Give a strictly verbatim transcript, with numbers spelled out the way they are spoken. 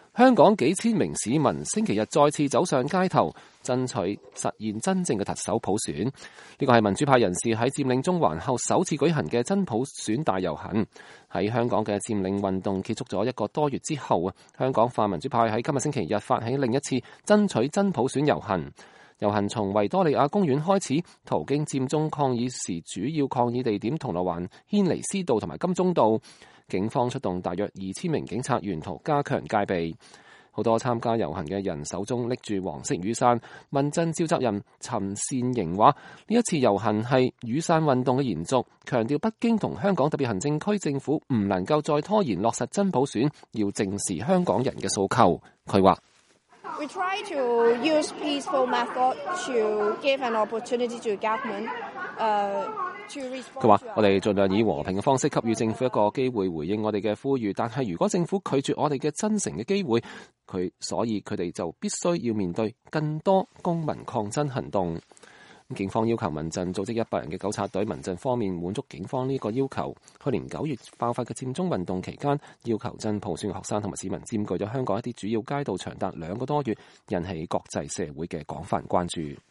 香港幾千名市民星期日再次走上街頭，爭取實現真正嘅特首普選。呢個係民主派人士喺佔領中環後首次舉行嘅真普選大遊行。喺香港嘅佔領運動結束咗一個多月之後啊，香港泛民主派喺今日星期日發起另一次爭取真普選遊行。遊行從維多利亞公園開始，途經佔中抗議時主要抗議地點銅鑼灣、軒尼詩道同埋金鐘道。警方出動大約二千名警察，沿途加強戒備。好多參加遊行嘅人手中拎住黃色雨傘。民陣召集人陳善瑩話：呢一次遊行係雨傘運動嘅延續，強調北京同香港特別行政區政府唔能夠再拖延落實真普選，要正視香港人嘅訴求。佢話 ：We try to use peaceful method to give an opportunity to government. 佢話：我哋盡量以和平嘅方式給予政府一個機會回應我哋嘅呼籲，但係如果政府拒絕我哋嘅真誠嘅機會，佢所以佢哋就必須要面對更多公民抗爭行動。警方要求民陣組織一百人嘅糾察隊，民陣方面滿足警方呢個要求。去年九月爆發嘅佔中運動期間，要求真普選嘅學生同埋市民佔據咗香港一啲主要街道長達兩個多月，引起國際社會嘅廣泛關注。